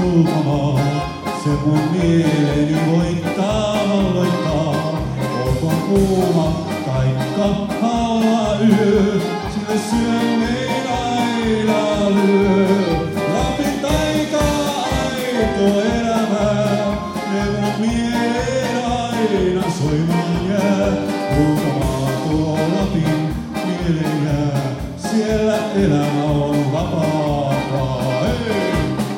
kultamaa, se mun mieleeni voittaa valloittaa. Olkoon kuuma taikka halva yö, sille sydämeen aina lyö. Lapin taika aito elämää, ne mun mieleen aina soimaan jää. Kultamaa tuo Lapin mieleen jää, siellä elämä on vapaata. Hei!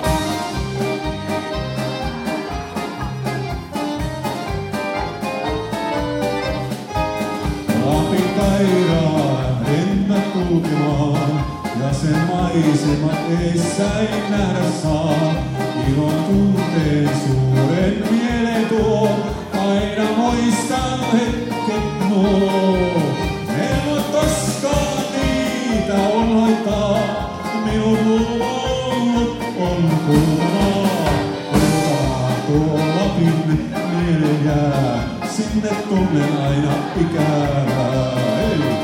Lapin kairaa lennät kulkemaan, ja sen maisemat eissäin nähdä saa. Ilon tunteen suuren mieleen tuo, aina muistan hetket nuo. En voi koskaan niitä unohtaa, minun luullut on kultamaa. Kultamaa tuo Lapin mieleen jää, sinne tunnen aina ikävää. Hei!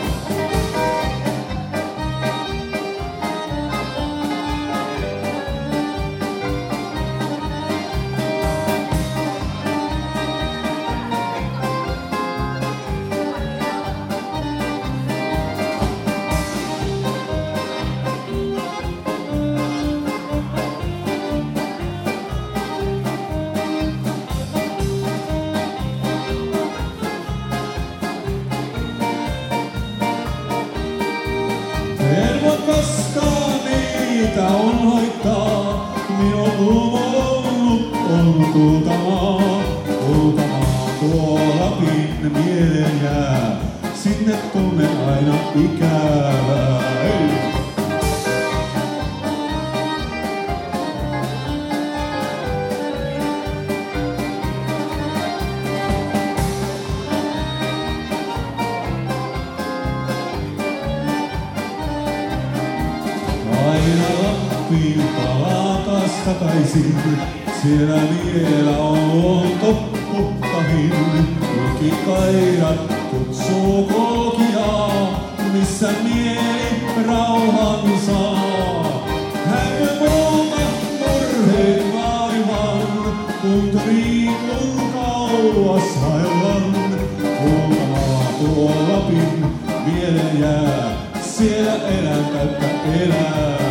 En voi koskaan niitä unohtaa, minun luullut on kultamaa. Kultamaa tuo Lapin mieleen jää, sinne tunnen aina ikävää. Hei! Aina Lappiin palaa taas takaisin, siellä vielä on luonto puhtahin. Jokikairat kutsuu kulkijaa, missä mieli rauhan saa. Hän muuta murheen maailman, kun riipun kauas vaellan. Kultamaa tuo Lapin mieleen jää, siellä elän täyttä elää.